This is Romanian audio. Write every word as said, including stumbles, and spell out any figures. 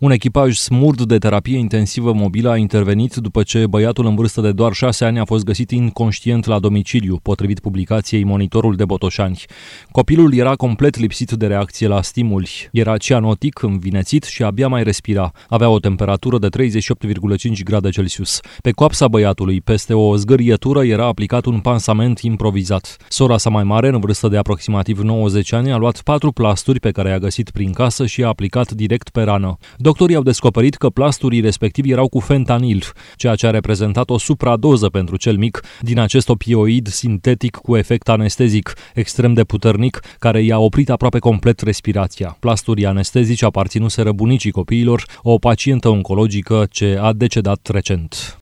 Un echipaj smurd de terapie intensivă mobilă a intervenit după ce băiatul în vârstă de doar șase ani a fost găsit inconștient la domiciliu, potrivit publicației Monitorul de Botoșani. Copilul era complet lipsit de reacție la stimuli. Era cianotic, învinețit și abia mai respira. Avea o temperatură de treizeci și opt virgulă cinci grade Celsius. Pe coapsa băiatului, peste o zgârietură, era aplicat un pansament improvizat. Sora sa mai mare, în vârstă de aproximativ nouăzeci ani, a luat patru plasturi pe care i-a găsit prin casă și i-a aplicat direct pe rană. Doctorii au descoperit că plasturii respectivi erau cu fentanil, ceea ce a reprezentat o supradoză pentru cel mic din acest opioid sintetic cu efect anestezic extrem de puternic, care i-a oprit aproape complet respirația. Plasturii anestezici aparținuseră bunicii copiilor, o pacientă oncologică ce a decedat recent.